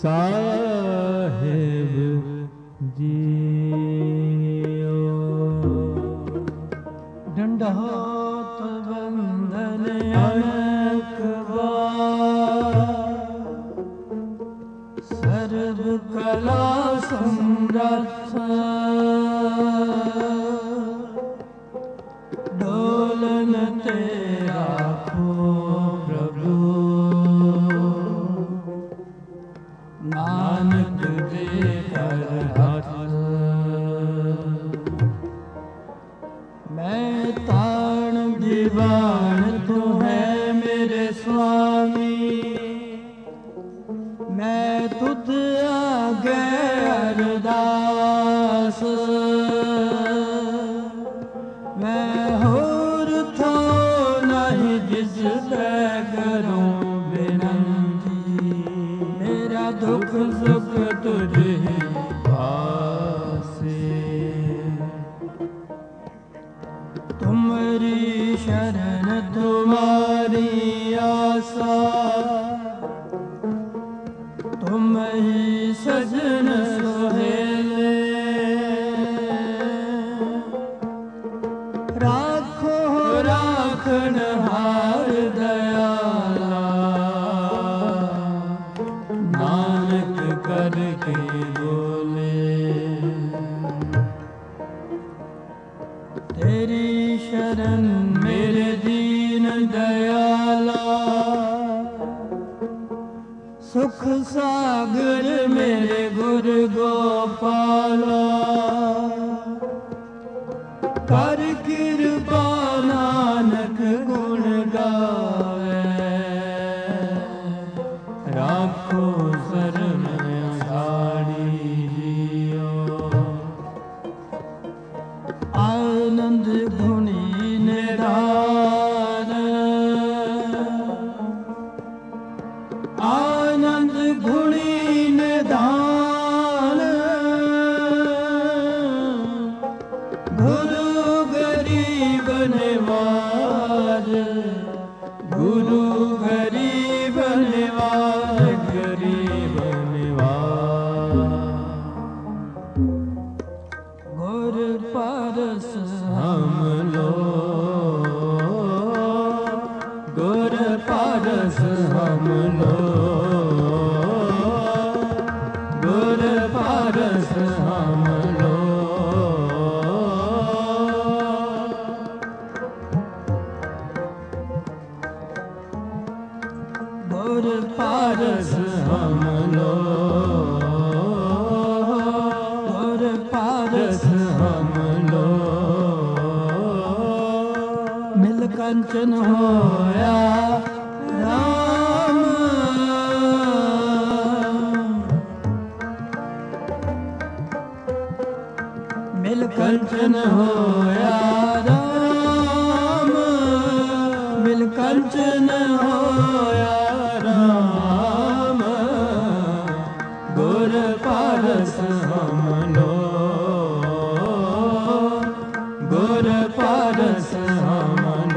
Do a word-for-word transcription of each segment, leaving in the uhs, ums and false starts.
साहेब जियो। दंडोत बंधन अनेक बार, सर्व कला समर्थ डोलन तेरा खो प्रभु, नानक दे कर हाथ। मैं ताण दीवान तू है मेरे स्वामी, मैं तुझ आगे अरदास। मैं होर थो नहीं जिस ते करूं विनंती, मेरा दुख सुख तुझे पासे। तुम्हारी शरण तुम्हारी आशा, तुम ही सजन सोहेले। राखो राखन हार दयाला, नानक करके बोले। तेरी शरण मेरे दीन दयाला, सुख सागर मेरे गुरु गोपाला। कर कृपा नानक गुण गावे, राखो शरण साड़ी जियो। आनंद गुणी निधान, आनंद गुणी निधान। गुरु गरीब निवाज, गुरु गरीब निवाज, गरीब निवाज। गुर परस हम लोग, गुर परस हम लोग, गुर परस हम लोग। गुर परस हम लोग, गुर परस हम लोग। मिल कंचन होया राम, मिल कंचन होया राम, मिल कंचन होया राम। गुर परस हम लोग, गुर परस हम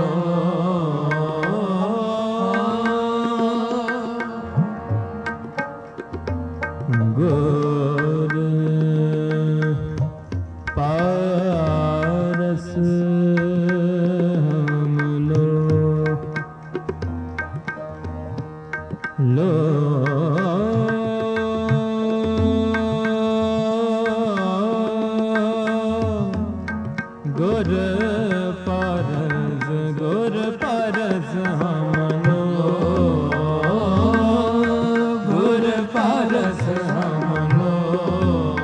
लोग। गुर पारस हम लोग, लो गुर पारस, गुर पारस हम लोग, गुर पारस हम लोग।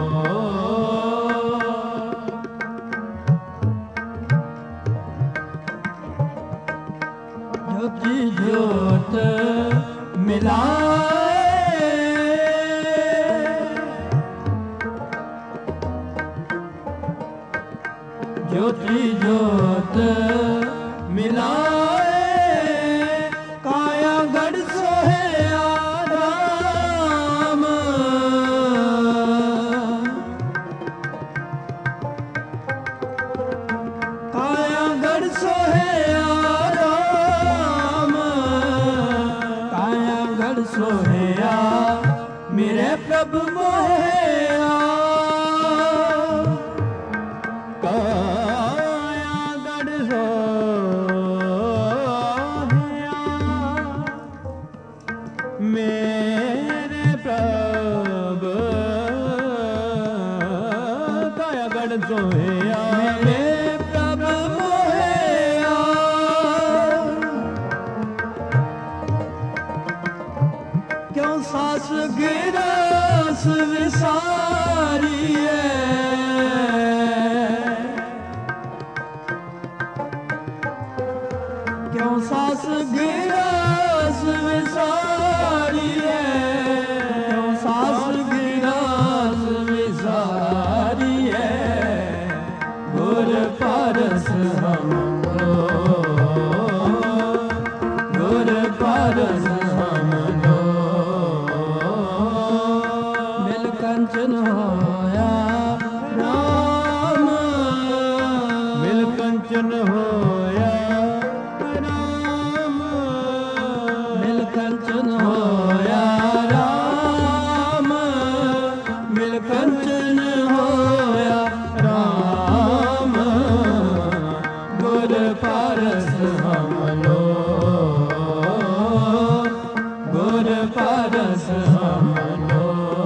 ज्योति ज्योत मिलाए, ज्योति ज्योत मिलाए। काया गढ़ सोहे आराम, काया गढ़ सोहे आराम, काया गढ़ सोहे मेरे प्रभु मोहिया काया गढ़ सोहिया मेरे प्रभु काया गढ़ सोहिया मेरे प्रभु मोहिया क्यों सास गिरास विसारी है क्यों सास गिरास विसारी है क्यों सास गिरास विसारी है गुर पारस हमरो गुर पारस हमरो मिल कंचन होया राम मिल कंचन होया मिल कंचन होया राम मिल कंचन होया राम गुर पारस हमलो गुर पारस हमलो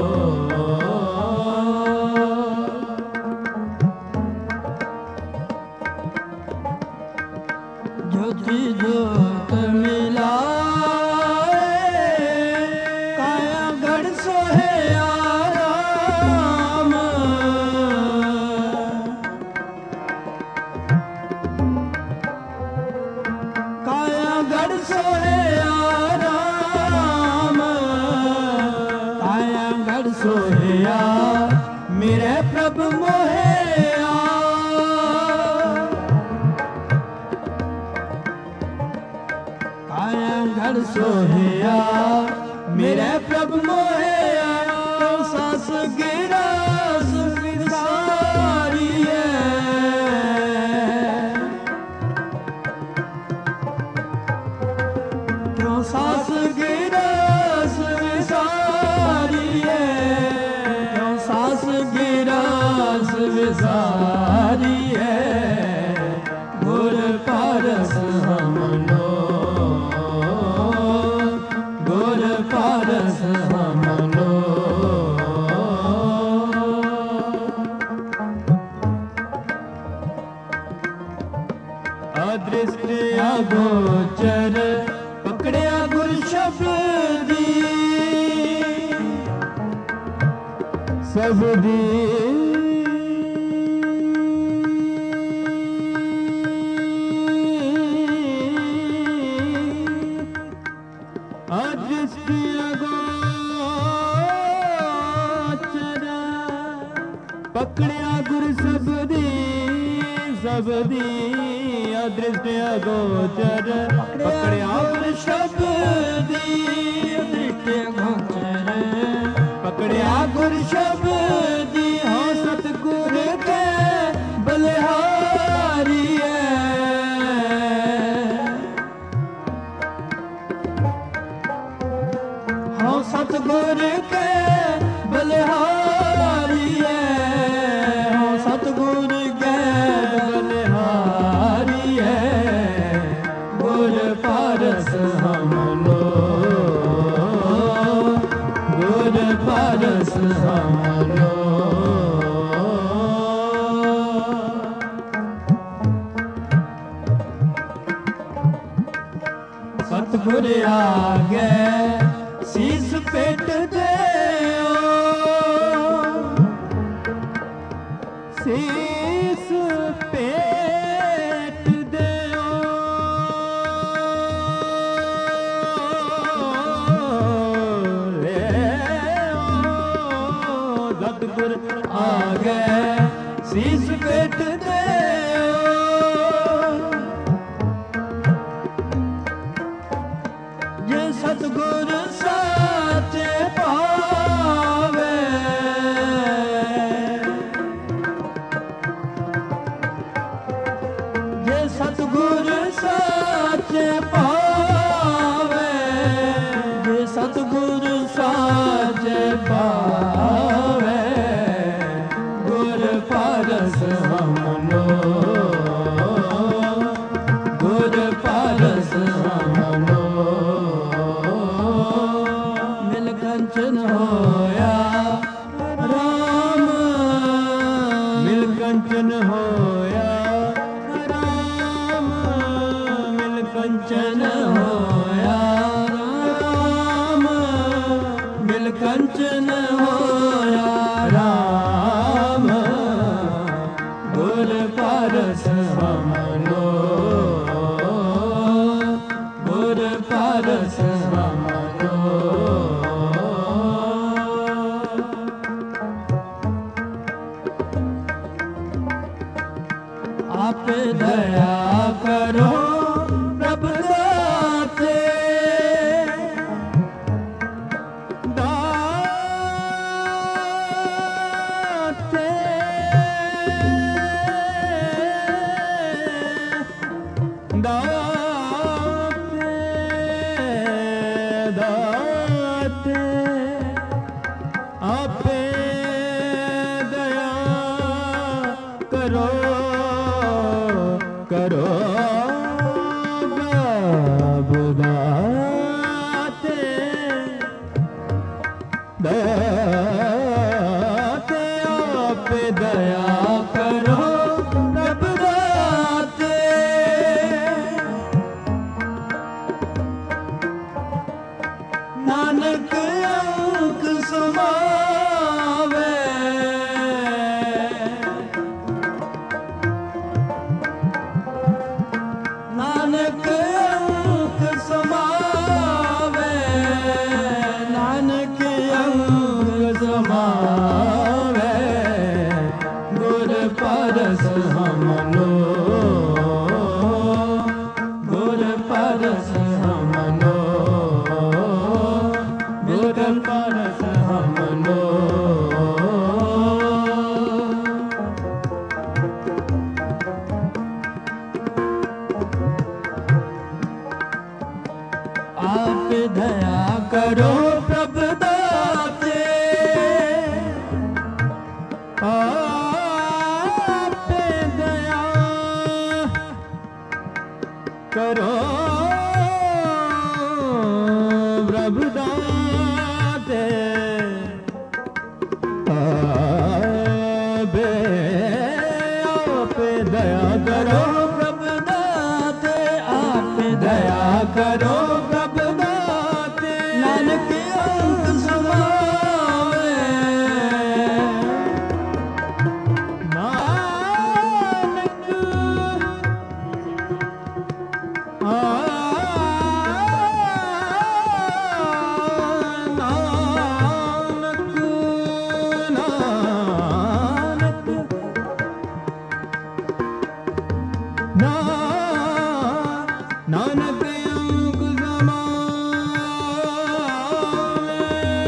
ज्योति ज्योत मिलाए काया गढ़ सोहिया राम काया गढ़ सोहिया राम काया गढ़ सोहिया मेरे प्रभु मोहिया काया गढ़ सोहिया मेरे प्रभु मोहिया क्यों सास गिरास विसारी है क्यों सास गिरास विसारी है क्यों सास गिरास विसारी है गुर पारस हमलो गुर पारस हमलो अदृष्ट अगोचर पकड़िया गुर शब्दी सबदी अदृष्ट अगोचर पकड़िया गुर सबदी सबदी अदृष्ट अगोचर पकड़िया गुर शब्दी अदृष्ट अगोचर पकड़िया गुर शब्दी हो सतगुर के बलिहारी है हो सतगुर के बलिहारी है हो सतगुर के बलिहारी है गुर पारस हमलो गुर पारस हमलो सतगुर आगे शीस पेट दे शीस पेट दे सतगुर आगे शीस पेट दे जे सतगुर साचे पावे जे सतगुर साचे पावे जे सतगुर साचे ते पावे गुर पारस हमनो गुर पारस हमनो मिल कंचन होया राम मिल कंचन होया राम मिल कंचन होया राम मिल कंचन होया राम गुर पारस हमनो गुर पारस हमनो आप दया करो प्रभु दाते दाते दाते दाते आपे दया करो करो प्रभु दाते दाते आप दया करो प्रभु दाते नानक अंक समावे नानक अंक समावे नानक अंक समावे गुर पारस हमनो गुर पारस हमनो गुर पारस हमनो आप दया करो प्रभु दाते आप दया करो प्रभु दाते आप दया करो प्रभु दाते आप दया करो प्रभु दाते नानक अंक समावे नानक आ नानक नानक ना नानक अंक समावे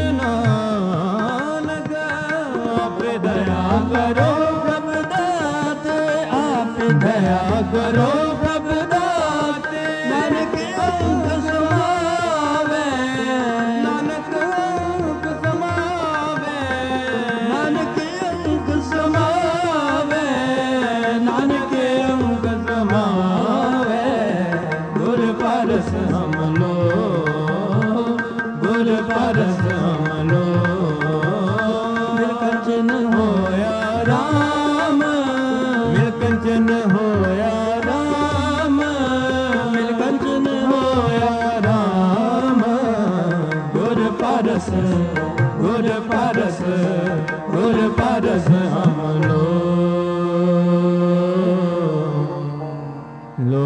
नानक आप दया करो प्रभु दाते आप दया करो प्रभु दाते नानक अंक समावे नानक अंक समावे नानक अंक समावे नानक अंक समावे गुर पारस हमनो गुर पारस हमनो मिल कंचन होया राम मिल कंचन होया राम मिल कंचन होया राम गुर पारस गुर पारस गुर पारस हमनो लो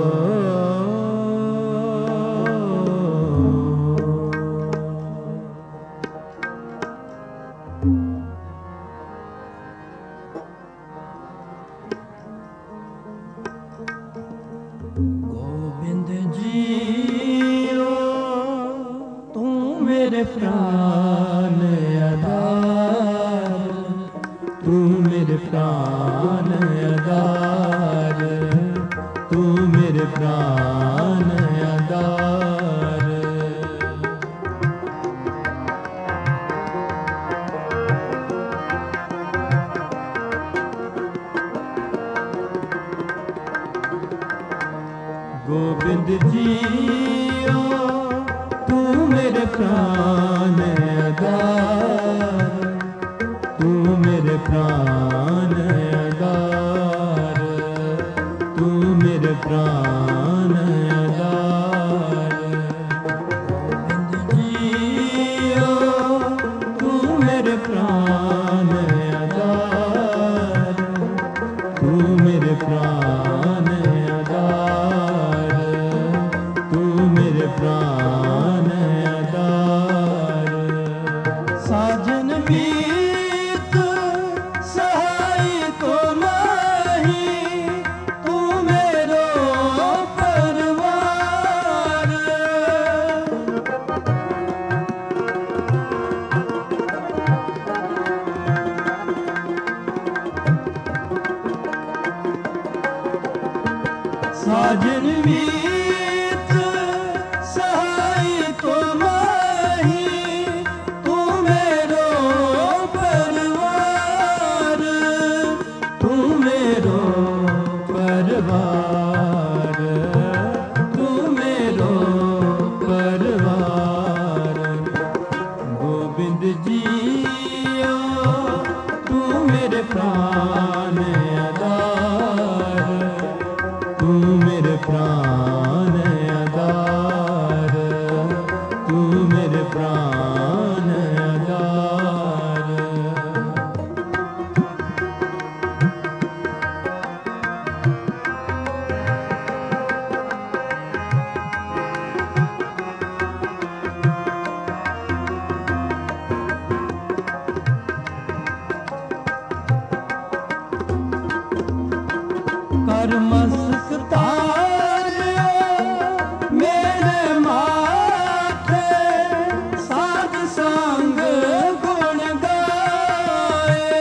गोविंद जी तू मेरे प्राण आधार तू मेरे प्राण आधार तू मेरे प्राण आधार मेरे प्राण आधार, तू मेरे प्राण आधार, तू मेरे प्राण आधार। जियो तू मेरे प्राण आधार, तू मेरे प्राण आधार, तू मेरे प्राण आधार। साजन मीत सहाय को माही, तू मेरो परवार। साजन मीत सहाय को माही, तू मेरो परवार, तू मेरो परवार, तू मेरो परवार। गोविंद जियो तू मेरे प्राण आधार, तू मेरे प्राण आधार, तू मेरे प्राण आधार। कर मस्तक तारियो मेरे माथे, साध संग गुण गाए।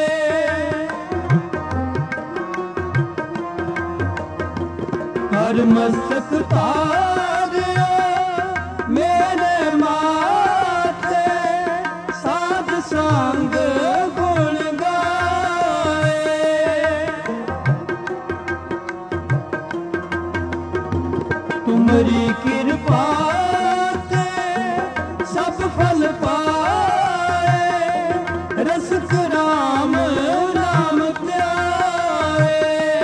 कर मस्तक तारियो मेरे माथे, साध संग गुण गाए। तुमरी कृपा ते सब फल पाए, रसिक राम नाम ध्याए।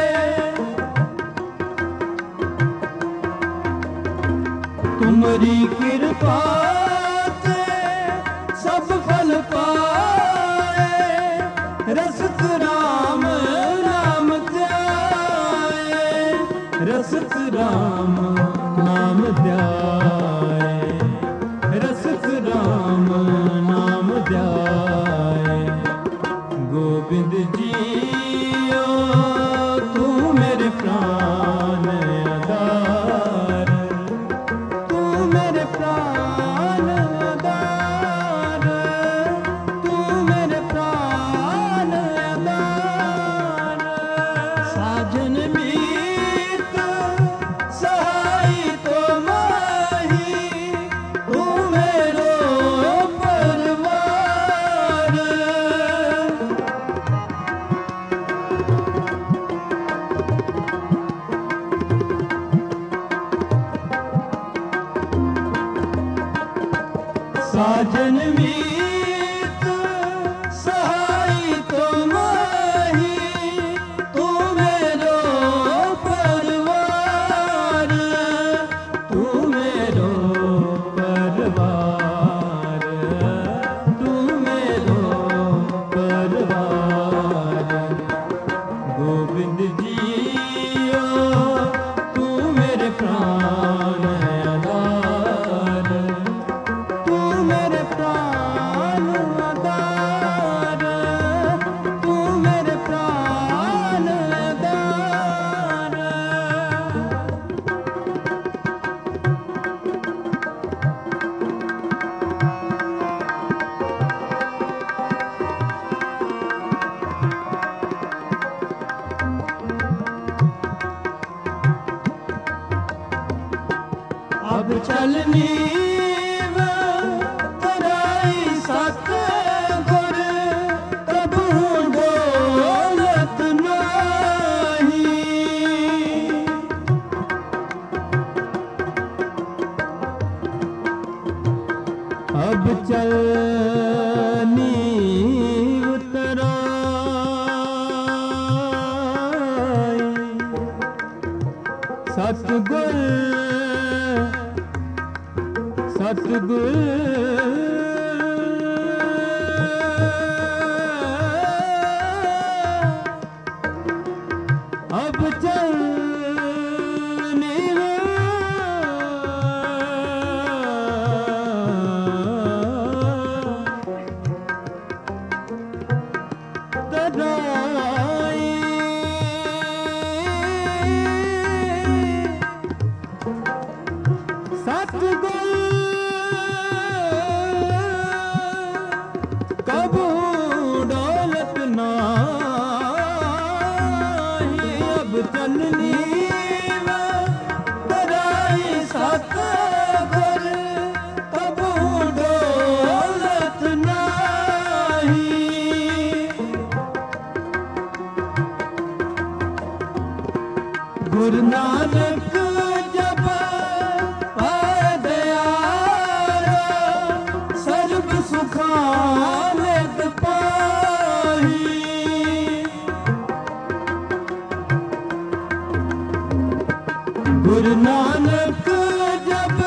तुमरी कृपा ते सब फल पाए, रसिक राम नाम ध्याए। रसिक राम नाम ध्याए, रसिक राम नाम ध्याए। गोविंद जियो तू मेरे प्राण आधार, तू मेरे प्राण आधार, तू मेरे प्राण आधार। साजन मीत सहाय तो माही, तू मेरो परवार। साजन मीत सहाय तो माही, तू मेरो परवार, तू मेरो परवार, तू मेरो परवार। गोविंद जियो तू मेरे प्राण आधार, तू मेरे प्राण आधार, तू मेरे प्राण आधार। अब चलनी तराई सत गुर, कबू डोलत नाही। अब चलनी उतराई सतगुर सतगुर अब चलनी तराई सतगुर कबू दौलत नाही अब चलनी तराई सतगुर कबू दौलत नाही गुरु नानक जब दयारा सर्व सुखानंद पाही गुरु नानक जब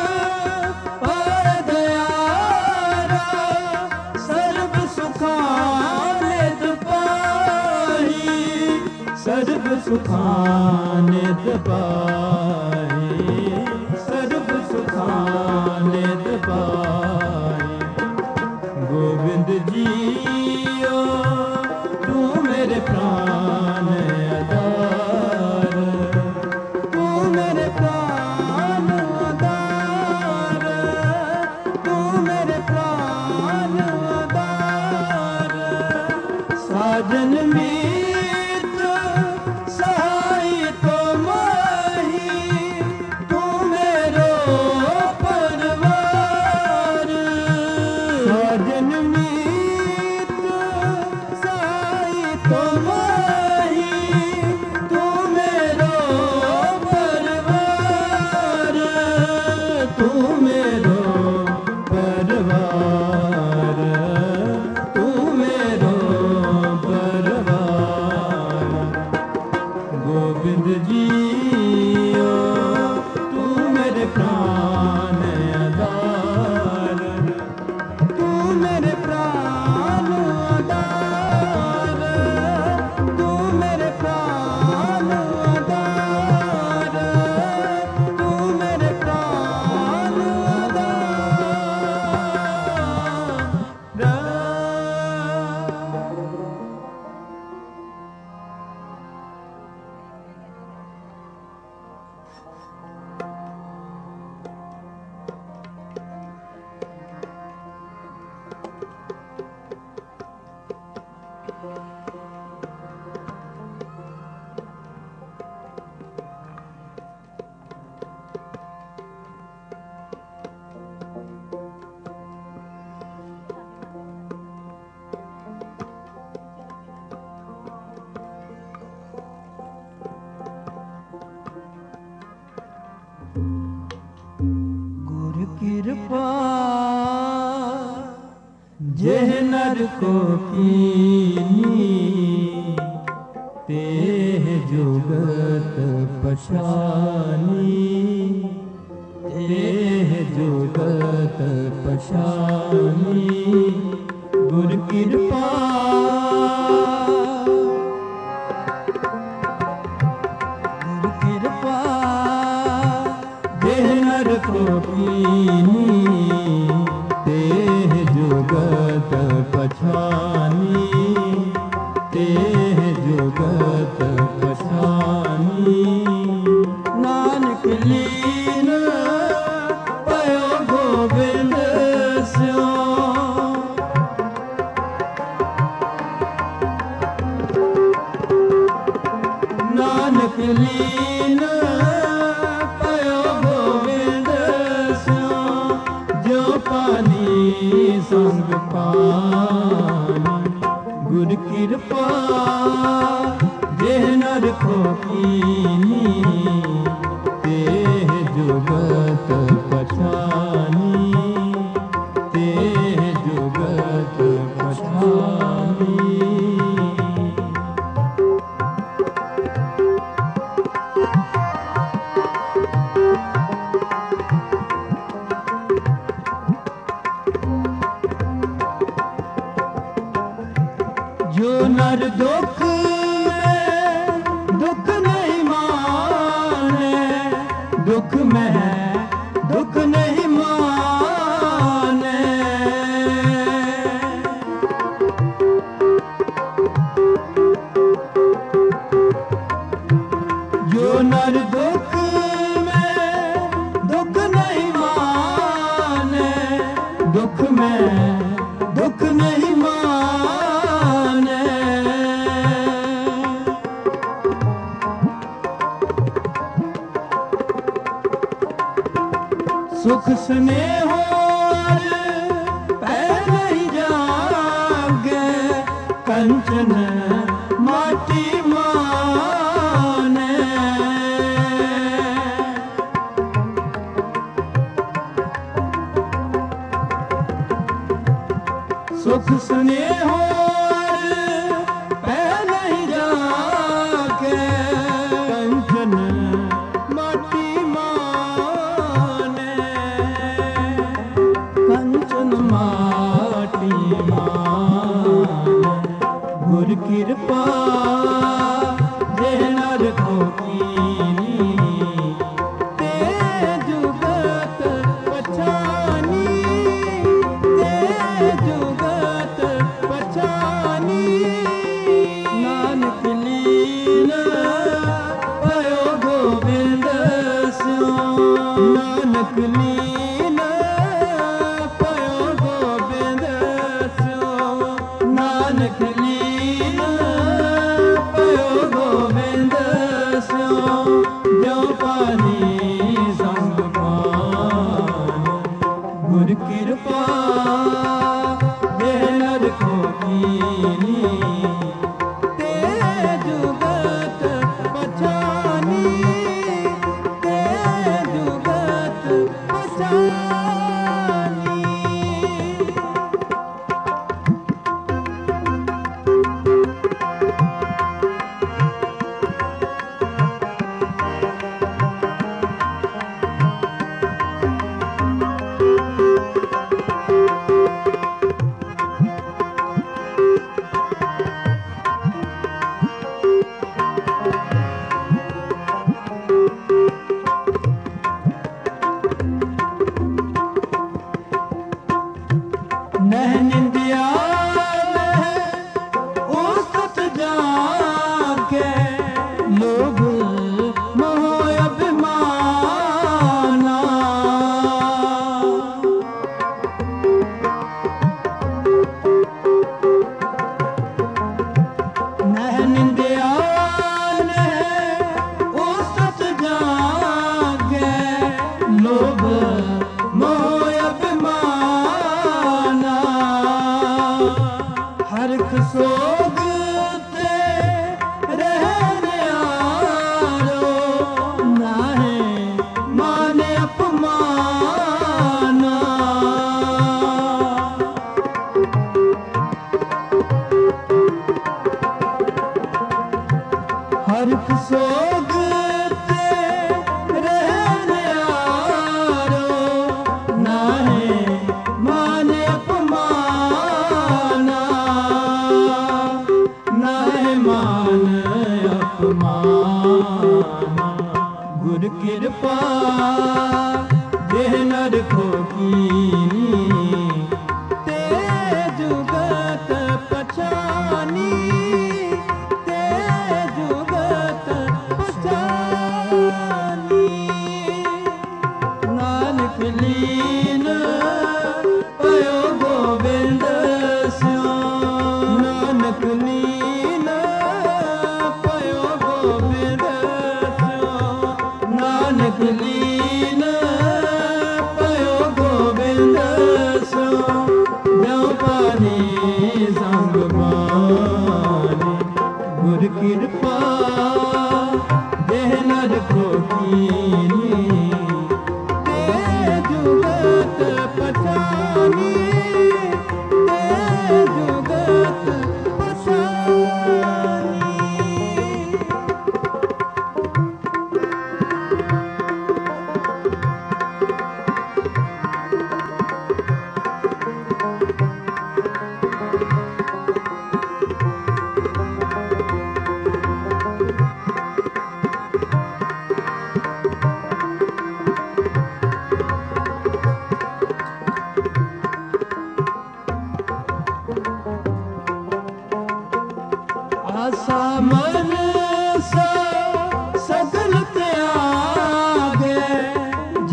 दयारा सर्व सुखानंद पाही सर्व सुखानंद पाही सर्व सुखानंद पाही गोविंद जियो तू मेरे प्राण आधार तू मेरे प्राण आधार तू मेरे प्राण आधार साजन मित्र सहाय तो माही तू मेरो परवार साजन मित्र सहाय तो माही तू मेरो परवार तू मेरो परवार तू मेरो परवार गोविंद जियो तू मेरे प्राण आधार तू मेरे प्राण आधार तू मेरे प्राण आधार तू मेरे प्राण आधार गुर कृपा जेह नर को कीनी तेह जुगत पशानी तेह जुगत पशानी गुर कृपा गुर कृपा जेह नर को कीनी तेह जुगत पछानी तेह जुगत पछानी नानक लीन पयो गोविंद स्यो नानक लीन पयो गोविंद स्यो जो पानी संग पानी गुर कृपा जेह नर को कीनी तेह जुगत पछानी तेह नर दुख में दुख नहीं माने, दुख में दुख नहीं माने। जो नर दुख में दुख नहीं माने, दुख में दुख नहीं माने। सुख स्नेह पहले ही जागे, कंचन माटी माने। सुख स्नेह पहले ही जाके, कंचन माटी माने। कंचन माटी माने, गुर कृपा जे नर को कीनी, ते जुगत पछानी, ते जुगत पछानी। नानक लीन भयो गोविंद स्यो, नानक लीन भयो गोविंद स्यो, नानक लीन भयो गोविंद स्यो। जो पानी संग पान, गुर कृपा जे नर को कीनी, ते जुगत पछानी, ते जुगत पछानी। नह निंदिया नह उस्तत जाके, लोभ मोह अभिमाना। नह निंदिया नह उस्तत जाके, लोभ मोह अभिमाना।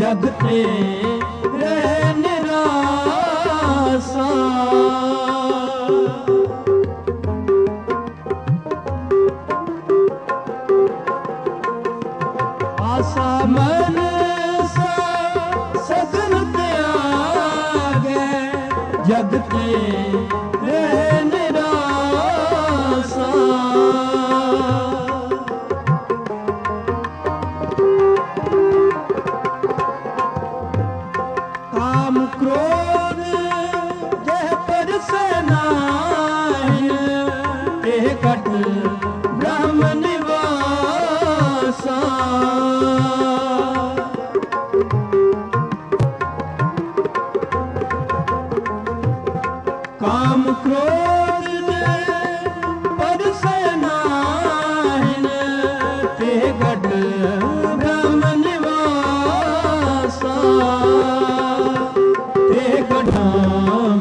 जगते रह निरासा आसा मन सा सगन त्यागे जगते रह निरासा काम क्रोध जह पर सेनाहि एह कट ब्रह्म निवासा काम क्रोध पर सेनाहि एह कट ब्रह्म निवासा नाम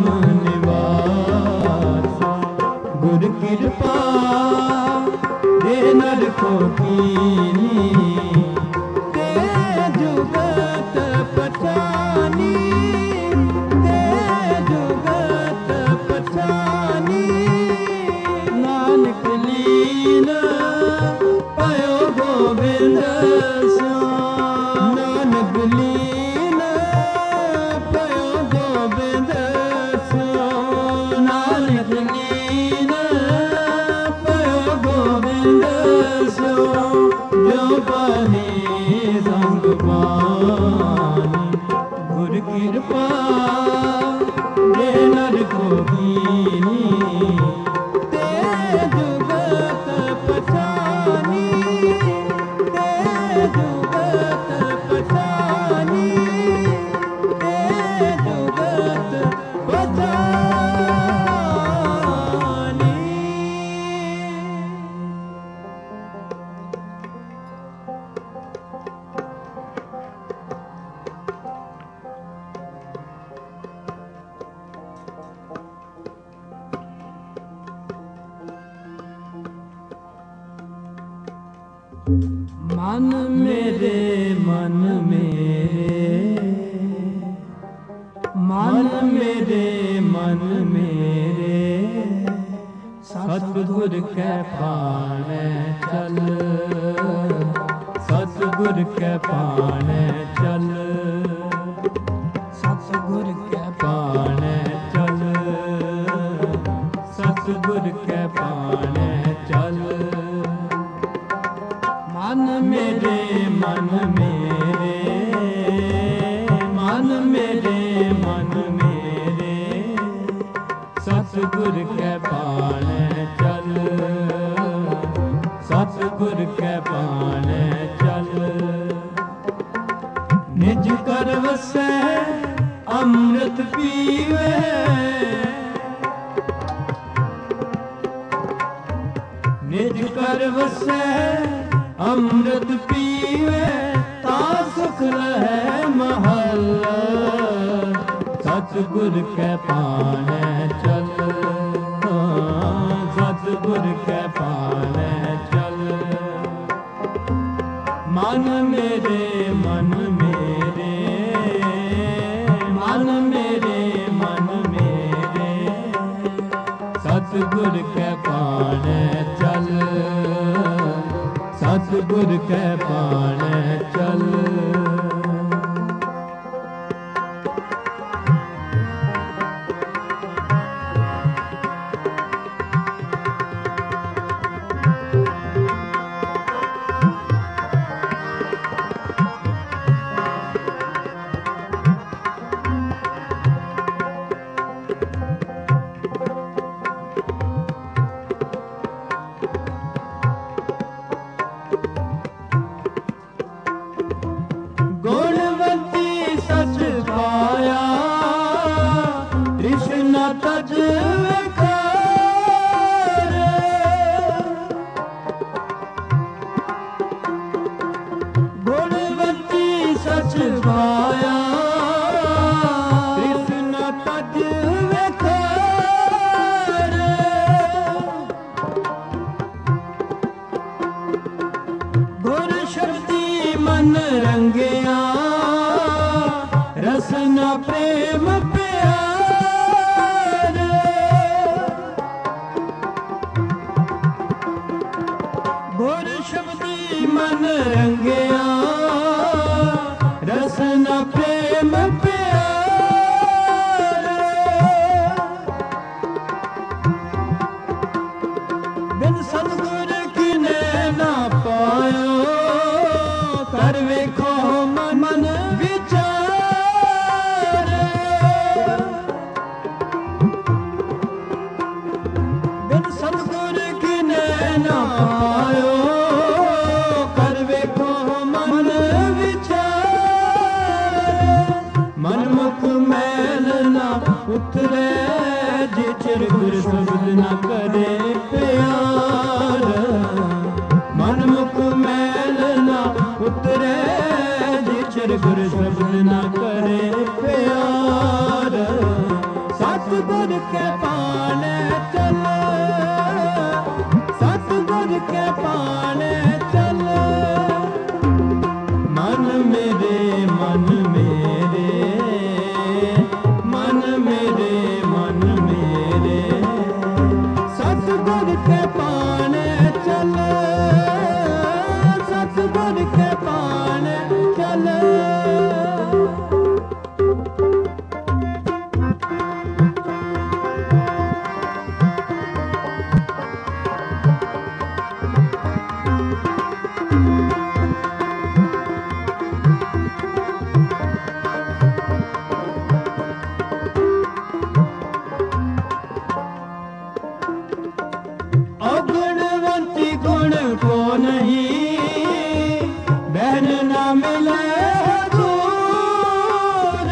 निवास गुर कृपा दे नर को कीनी ते जुगत पठानी ते जुगत पठानी नानक लीन पयो गोविंद नानक लीन नानक लीन पयो गोविंद सो जो बने संग पानी गुर कृपा दे नर को कीनी ते जुगत पठानी ते जुगत पठानी ते जुगत पठानी मन मेरे मन मेरे मन मेरे मन मेरे सतगुर के पाने चल सतगुर के पाने चल सतगुर के पाने चल सतगुर के पाने चल मन मेरे मन मेरे मन मेरे मन मेरे सतगुर के पाने चल सतगुर के पाने चल निज कर वसै अमृत पीवे निज कर वसै अमृत पीवे ता सुख रहे महल सतगुर के पाने चल सतगुर के पाने चल मन मेरे मन मेरे मन मेरे मन मेरे सतगुर के पाने चल सतगुर के पाने चल मन रंगिया उतरे जिचर गुर शब्द न करे प्यार मन मुख मैल न उतरे जिचर गुर शब्द न करे प्यार सतगुर के पाने चल सतगुर के पाने चल मन मेरे मन मेरे मन मेरे मन मेरे सतगुर के पाने चल सतगुर के पाने चल अगुणवंती गुण को नहीं बहन न मिले दूर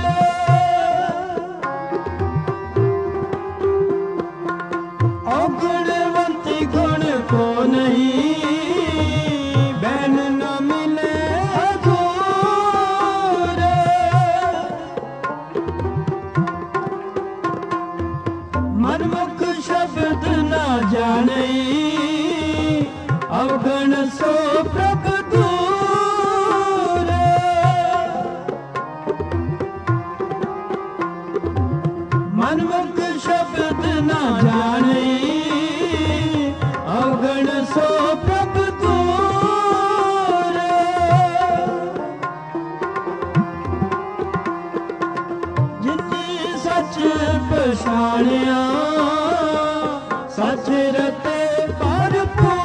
अगुणवंती गुण को नहीं बहन न मिले दूर मनमुख शब्द न जाने अवगण सो प्रभ दूर मनमुख शब्द न जाने अवगण सो प्रभ दूर जिन्नी सच पछाणिया सच रते भरपूर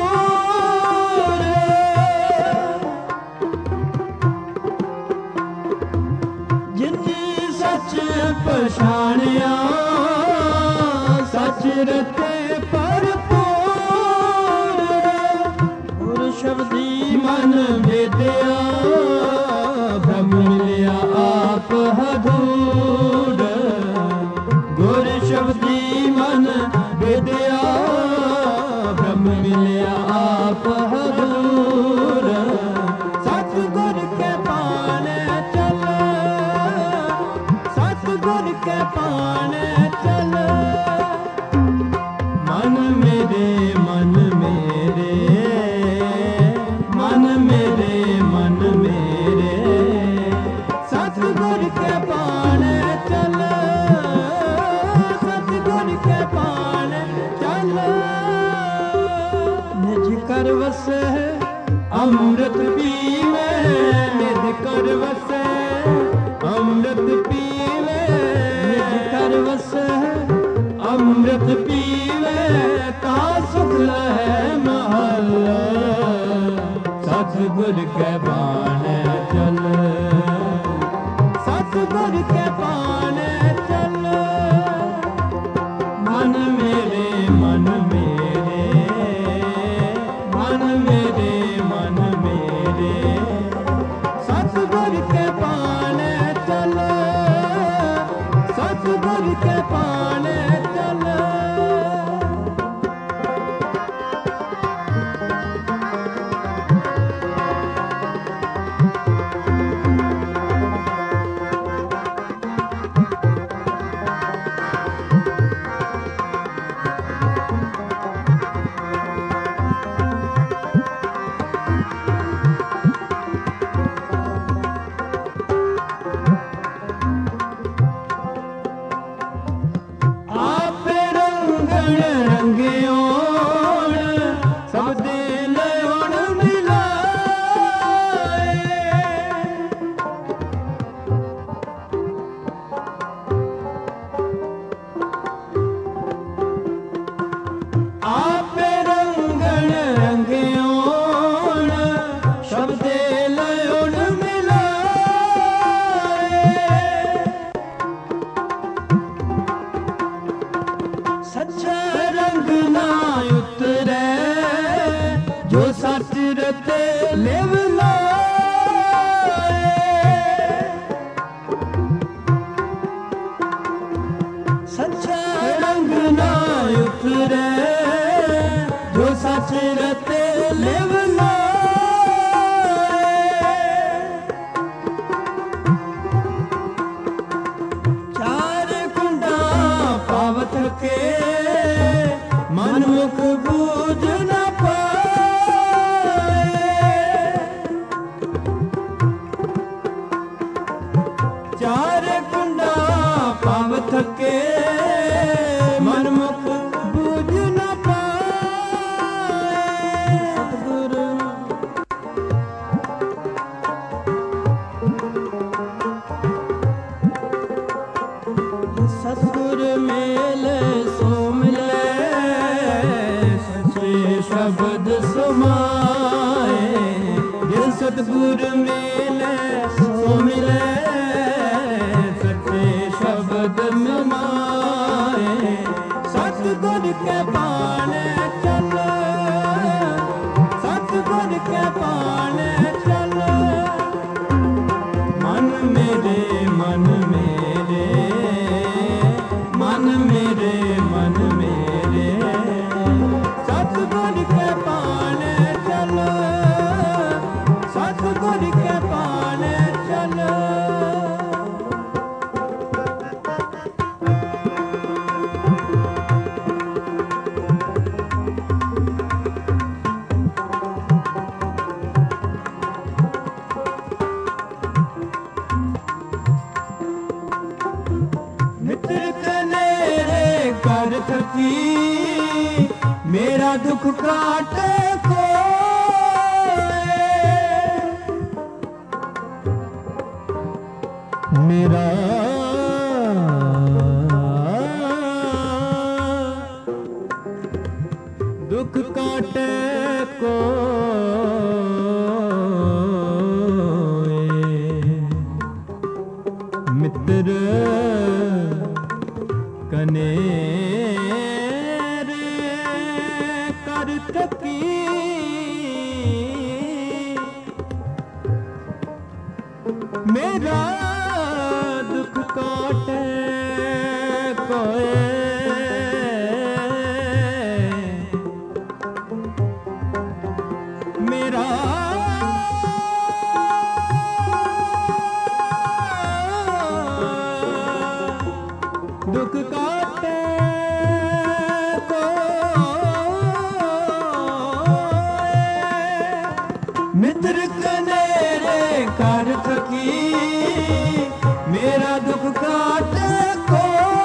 जिन्नी सच पछाणिया सच रते भरपूर गुर शब्दी मन वेदिया ब्रह्म मिलिया आप हदूर गुर शब्दी मन वेदिया ब्रह्म मिलिया आप हदूर सतगुर के पाने चल सतगुर के पाने चल मन मेरे मन मेरे मन मेरे मन मेरे सतगुर के पाने चल सतगुर के पाने चल निज कर वसे अमृत पीवे निज कर वसे अमृत पीवे निज कर वसे अमृत पीवे ता सुख लहे महल सतगुर के पाने चल सतगुर के पाने चल मन मेरे मन मेरे मन मेरे मन मेरे सतगुर के पाने चल सतगुर के पाने चल अच्छा रंग ना उतरे जो सच रते लिवना चार कुंडा पावत के मनमुख बूझ न पाए चार कुंडा पावत के मनमुख बूझ न पाए सतगुरु सतगुर मेले सो मिले सच्चे शब्द समाए जिस सतगुर मेले सो मिले सच्चे शब्द समाए सतगुर के पाने चलो सतगुर के पाने चलो मन मेरे मन मेरे मन मेरे मन मेरे सतगुर के पाने चलो सतगुर के पाने चलो मित्र कनेरे कर थकी मेरा दुख काटे को मेरा दुख काटे को मित्र कनेरे कर थकी मेरा दुख काटे कोए मेरा दुख काटे मित्र कनेरे कर थकी मेरा दुख काटे को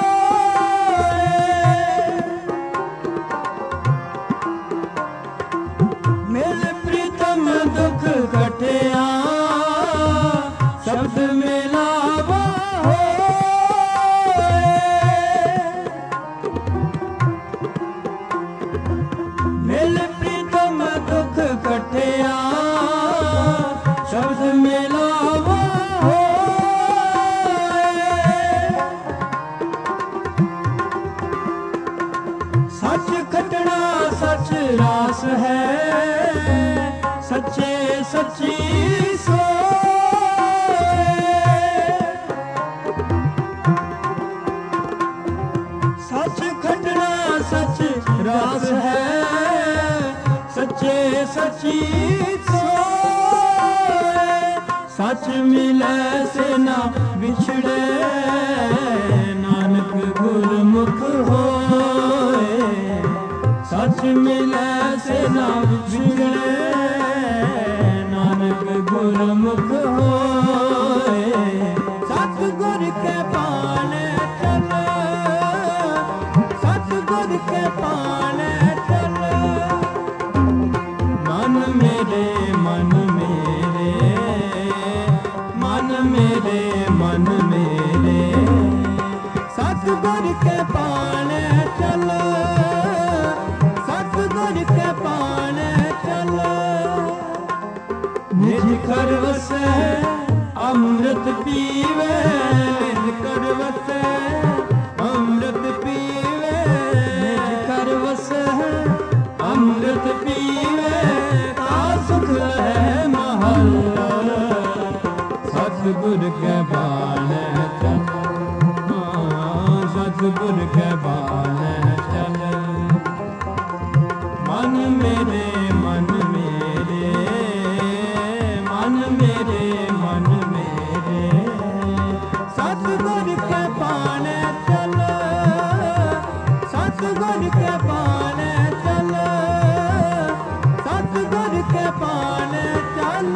मेरे प्रीतम दुख कटिया शब्द मिलावा हो मेरे प्रीतम दुख कटिया शब्द मिलावा हो सच खटना सच रास है सच्चे सच्ची सो सच खटना सच रास है सच्चे सच्ची सोए सच मिले से ना बिछड़े नानक गुरमुख होए सच मिले से ना बिछड़े नानक गुरमुख होए सतगुर के पाने चलो सतगुर के पाने चलो मन मेरे मन मेरे मन मेरे मन मेरे सतगुर के पाने चलो सतगुर के पाने चलो निज कर वसे अमृत पीवे निज कर वसे अमृत पीवे निज कर वसे अमृत पीवे का सुख है महल सतगुर के पाने चलो सतगुर के के बाण चल। मन मेरे मन मेरे मन मेरे मन मेरे सतगुर के बाण चल। सतगुर के बाण चल। सतगुर के बाण चल।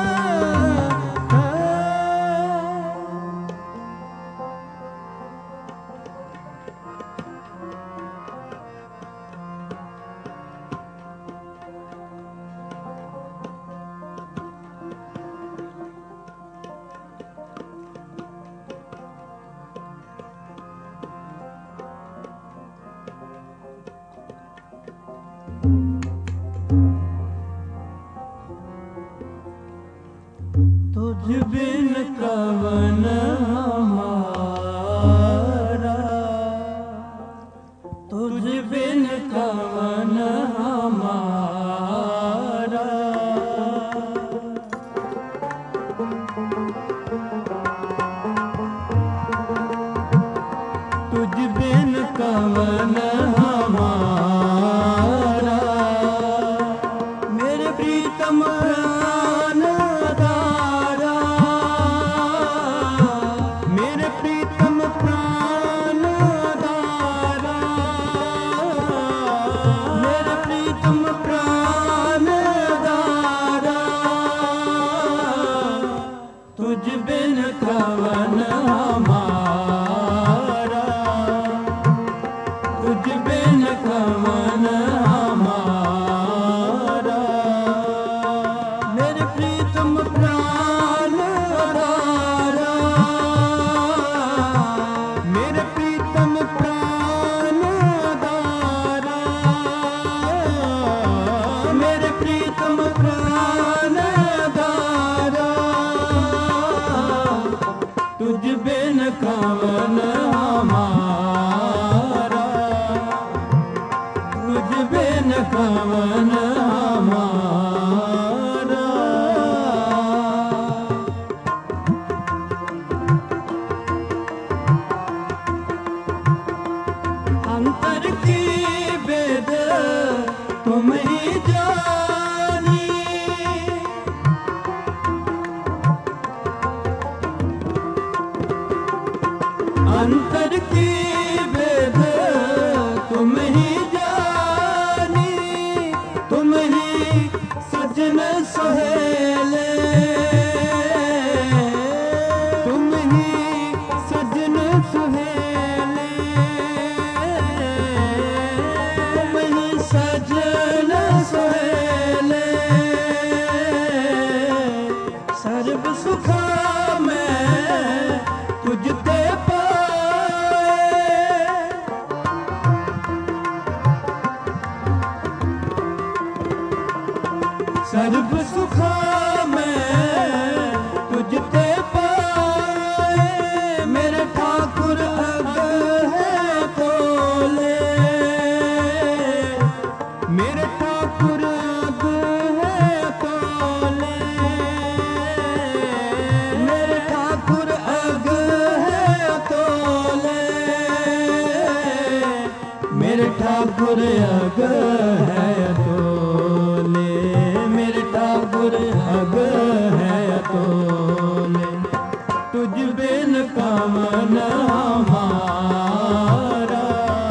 तुझ बिन कवन हमारा। तुझ बिन कवन हमारा। तुझ बिन कवन हमारा। मेरे प्रीतम प्राण आधारा। मेरे प्रीतम प्राण आधारा। मेरे प्रीतम प्राण आधारा। तुझ बिन कवन हमारा। तुझ बिन कवन हमारा। मेरे प्रीतम प्राण आधारा। मेरे प्रीतम प्राण आधारा। मेरे प्रीतम प्राण आधारा। तुझ बिन कवन हमारा। तुझ बिन कवन हमारा। अंतर की वेद तुम ही जानी। अंतर की वेद तुम ही जानी। तुम ही सजन सुहेले। तुम ही सजन सुहेले। तुम ही सजन सुहेले। सर्व सुखा मैं तुझते पाए। सर्व सुखा मैं तुझते पाए। मेरे ठाकुर अग है तोले। मेरे ठाकुर अग है तोले। मेरे ठाकुर अग है तोले। मेरे ठाकुर अग है तोले। मेरे ठाकुर अग है तोले। तुझ बिन कवन हमारा।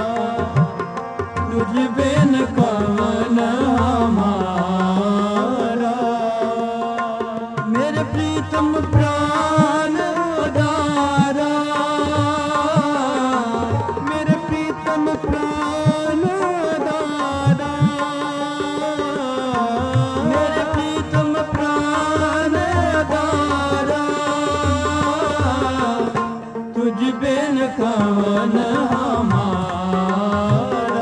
तुझ बिन कवन हमारा। मेरे प्रीतम प्राण आधारा। मेरे प्रीतम प्राण आधारा। मेरे प्रीतम प्राण आधारा। तुझ बिन कवन हमारा।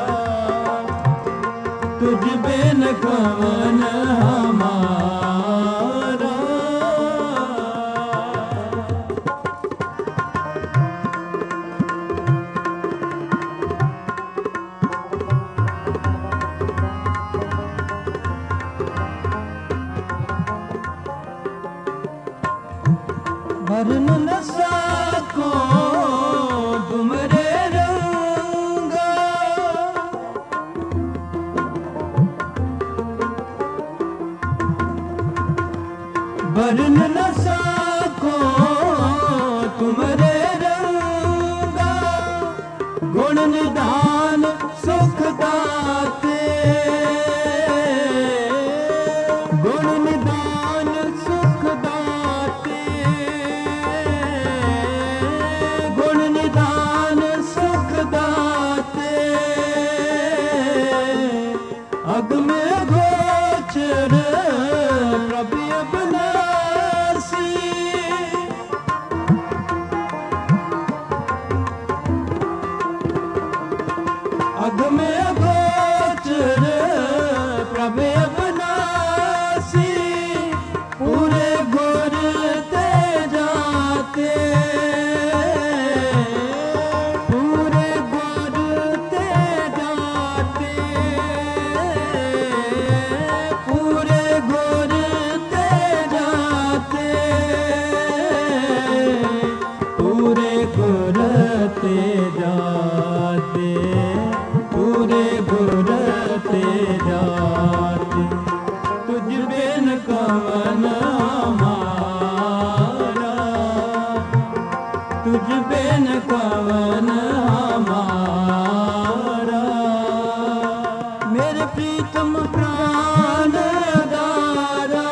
तुझ बिन कवन हमारा। वर्ण न सको तुमरे रंग। वर्ण न सको तुमरे रंगा, गुण निधान सुख दाते, गुण निधान सुख दाते, गुण निधान सुख दाते, अग में गोचर प्रभु अविनाशी, अग में गोचर प्रभु अविनाशी, पूरे गुर ते जाते, पूरे गुर ते जाते, पूरे गुर ते जाते, पूरे गुर ते जाते, पूरे गुर ते जाते, तुझ बिन कवन हमारा, तुझ बिन कवन हमारा, मेरे प्रीतम प्राण दारा,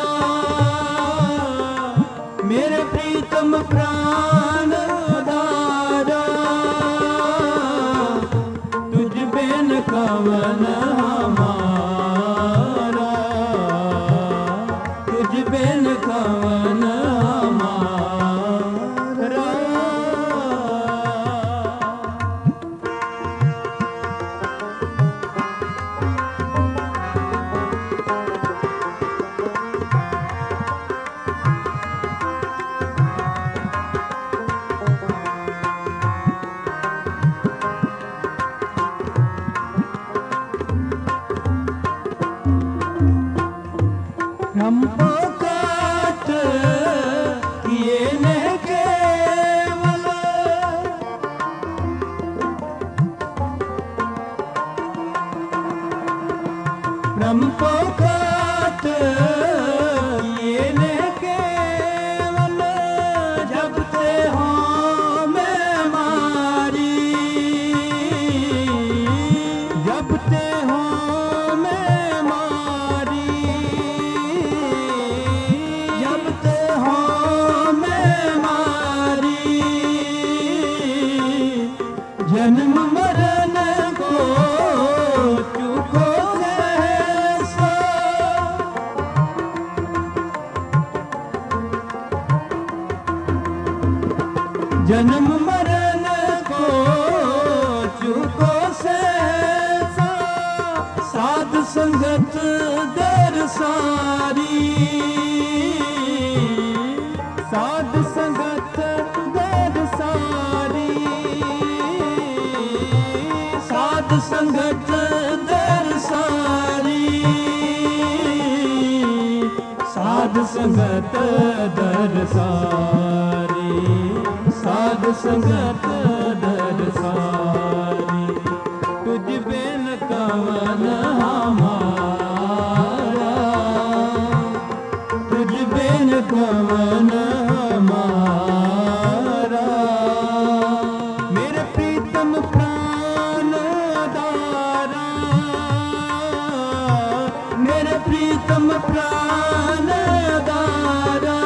मेरे प्रीतम प्राण दारा, तुझ बिन कवन हमारा, तुझ बिन कवन हमारा। हमको काट किए न केवल, हमको काट किए न केवल, जब ते हो मैं मारी, जब ते हो मैं मारी, जब ते हो मैं मारी, जन्म मरण को चूको सहसा, जन्म मरण को चूको सहसा, साध संगत दर सारी, साध संगत दर सारी, साध संगत दर सारी, साध संगत दर सारी, साध संगत दर सारी, तुझ बिन कवन हमारा, तुझ बिन कवन हमारा, मेरे प्रीतम प्राण दारा, मेरे प्रीतम प्राण दारा,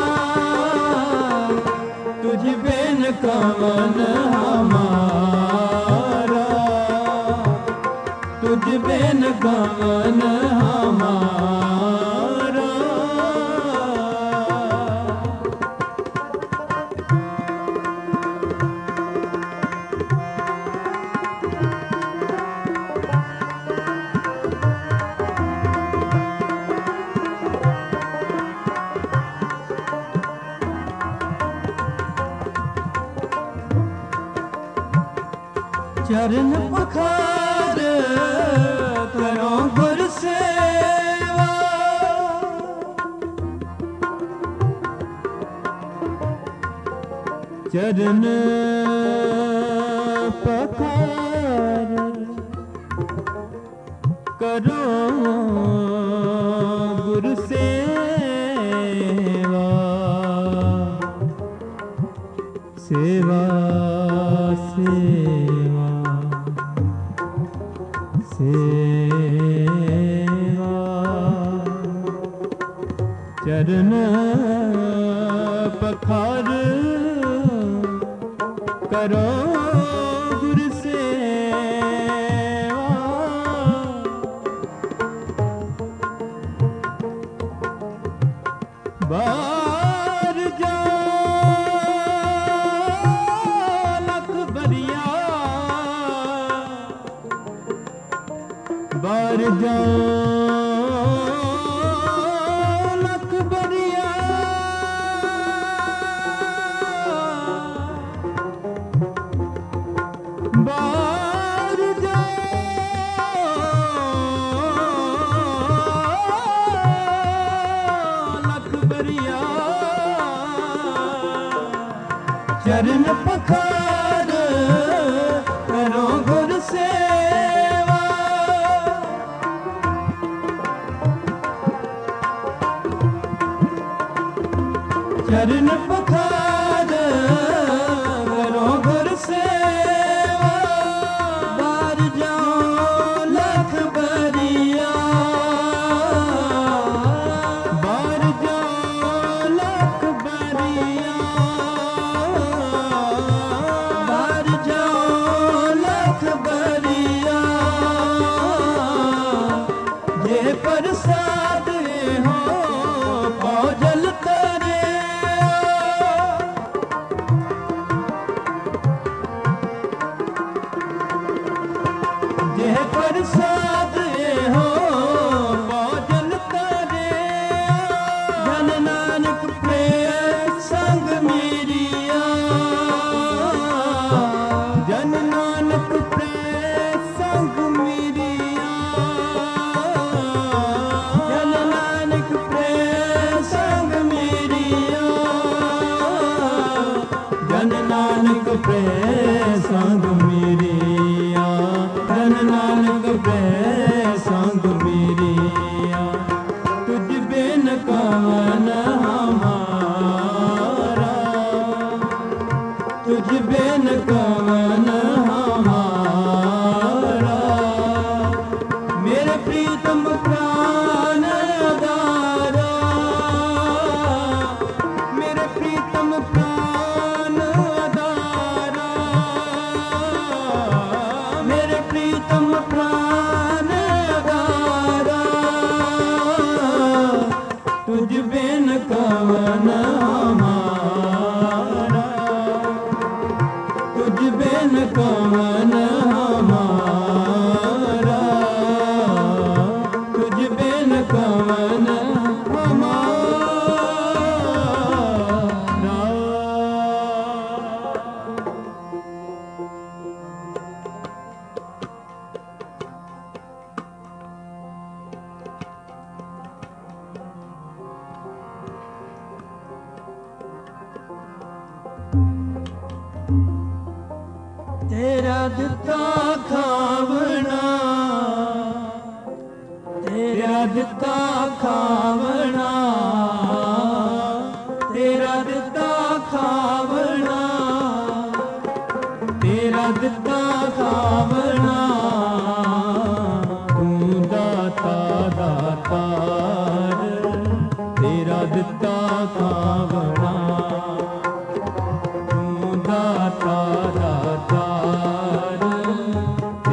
तुझ बिन कवन हमारा, तुझ बिन कवन हमारा। चरण पखार करो गुर सेवा, चरण पखार करो गुरु सेवा, सेवा चरण पखार करो गुरु सेवा बार जा लख बरिया बार जा लख बरिया बार जा लख बरिया चरण पखार करो गुरु सेवा चरण पखार करो गुरु सेवा बार जाओ लख बरिया बार जाओ लख बरिया बार जाओ लख बरिया ये प्रसाद हो पाओ जल तरे प्रसाद हो भोजन करे जन नानक प्रेम संग मेरिया जन नानक प्रेम संग मेरिया जन नानक प्रेम संग मेरिया जन नानक प्रेम संग मेरिया जन नानक प्रेम संग मेरिया तुझ बिन कवन हमारा तुझ बिन कवन हमारा मेरे प्रीतम प्राण आधारा मेरे प्रीतम प्राण आधारा मेरे प्रीतम प्राण आधारा तुझ बिन कवन हमारा तुझ बिन कवन हमारा तुझ बिन कवन हमारा तेरा दिता खावना तेरा दिता खावना तेरा दिता खावना तेरा दिता खावना तू दाता दातार तेरा दिता खावना तू दाता दातार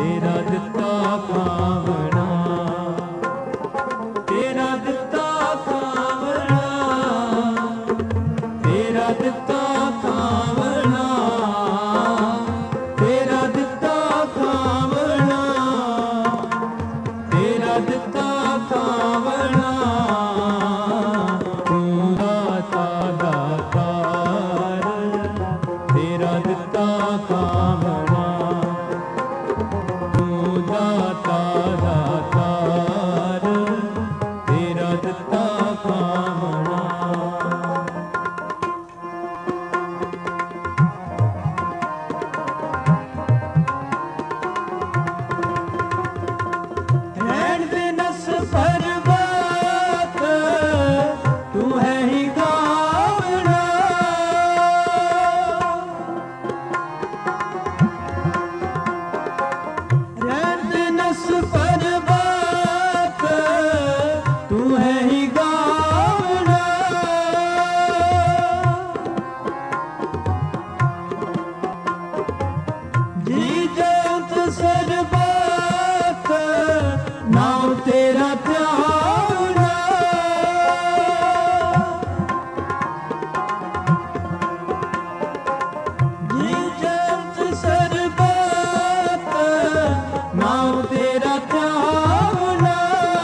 ਨਾਮ ਤੇਰਾ ਧਿਆਵਨਾ,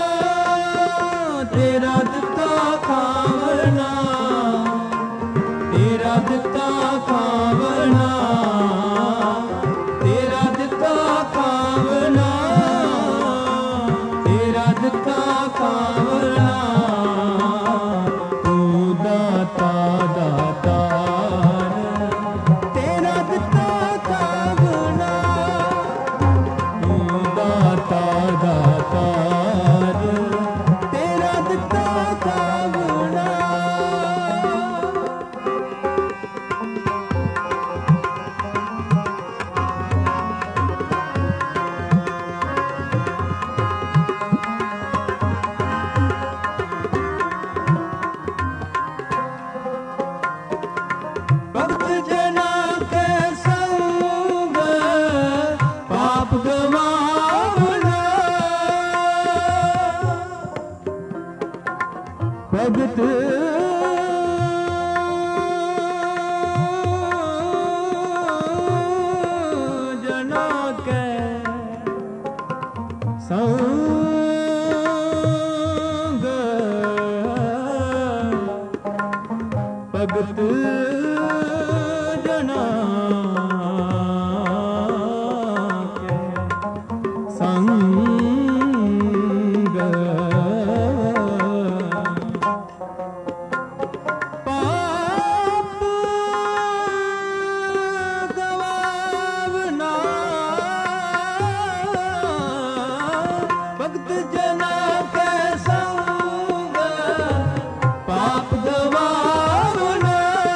ਤੇਰਾ ਦਿੱਤਾ ਖਾਵਨਾ, ਤੇਰਾ ਦਿੱਤਾ ਖਾਵਨਾ, ਤੇਰਾ ਦਿੱਤਾ ਖਾਵਨਾ, ਤੇਰਾ ਦਿੱਤਾ ਖਾਵਨਾ। ਤੂੰ ਦਾਤਾ ਦਾਤਾਰ, ਤੇਰਾ ਦਿੱਤਾ ਖਾਵਨਾ, ਤੂੰ ਦਾਤਾ ਦਾਤਾਰ, ਤੇਰਾ ਦਿੱਤਾ ਖਾਵਨਾ। ਭਗਤ ਜਨਾਂ ਕੇ ਸੰਗ ਪਾਪ ਗਵਾਵਨਾ, ਭਗਤ ਜਨਾਂ ਕੇ ਸੰਗ ਭਗਤ ਜਨਾਂ ਕੇ ਸੰਗ ਪਾਪ ਗਵਾਵਨਾ, ਭਗਤ ਜਨਾਂ ਕੇ ਸੰਗ ਪਾਪ ਗਵਾਵਨਾ।